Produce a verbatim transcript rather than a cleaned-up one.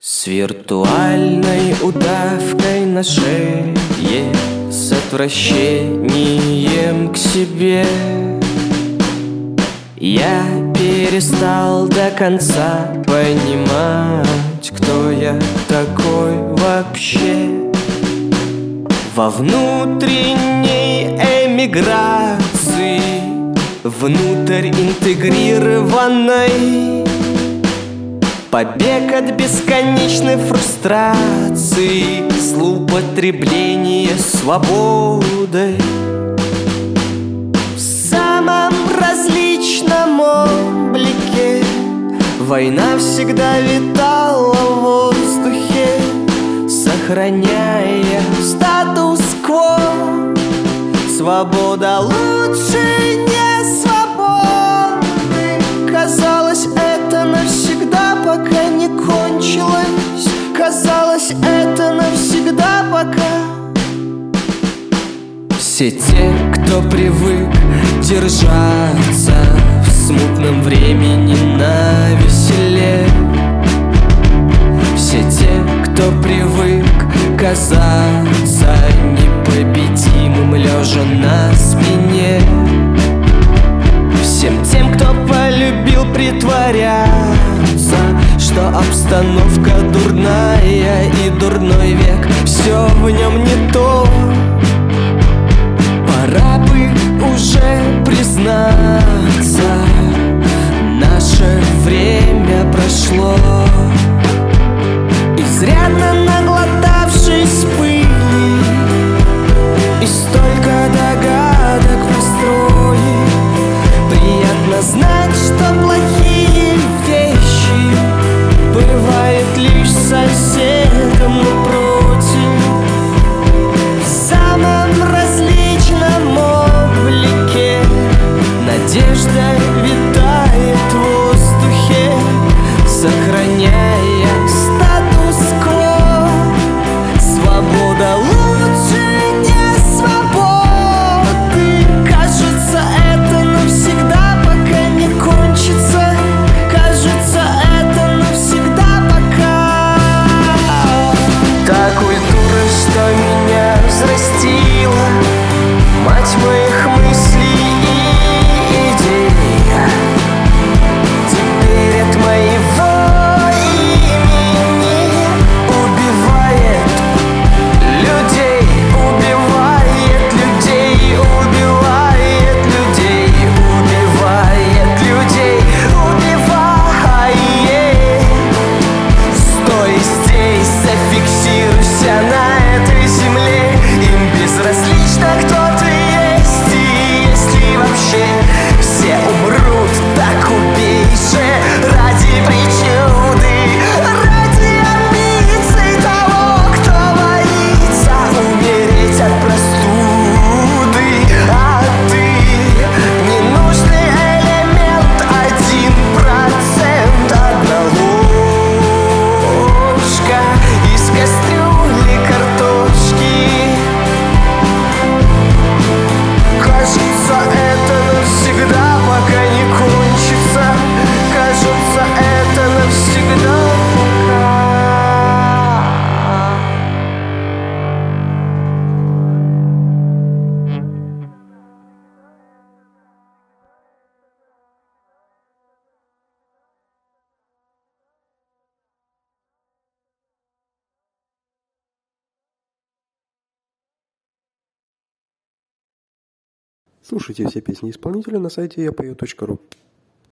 С виртуальной удавкой на шее, с отвращением к себе, я перестал до конца понимать, кто я такой вообще. Во внутренней эмиграции, внутрь интегрированной, побег от бесконечной фрустрации, злоупотребление свободой. В самом различном облике война всегда витала в воздухе, сохраняя статус-кво. Свобода лучше не свободы. Казалось, это навсегда, пока не кончилось. Казалось, это навсегда, пока. Все те, кто привык держаться в смутном времени навеселе, все те, кто привык казаться непобедимым, лежа на спине, всем тем, кто полюбил притворяться, что обстановка дурная и дурной век, все в нем не то. Пора бы уже признаться, наше время прошло. Изрядно наглотавшись пыли и столько догадок построить, приятно знать, что плохие вещи бывают лишь соседом напротив. В самом различном облике надежда витает в воздухе, сохраняя статус-кво. Свобода лучше не свободы. Кажется, это навсегда, пока не кончится. Кажется, это навсегда, пока. Та культура, что меня взрастила, мать моих мыслей и идей, теперь от моего имени убивает людей, убивает людей, убивает людей, убивает людей, убивает. Стой здесь, зафиксируйся на этой земле. Им безразлично, кто ты есть и есть ли вообще. Все умрут, так убей же ради причуды, ради амбиций того, кто боится умереть от простуды. А ты ненужный элемент, один процент, одна ложка из кастрюли картошки. Кажется, это навсегда, пока не кончится. Кажется, это навсегда, пока. Слушайте все песни исполнителя на сайте я пою точка ру.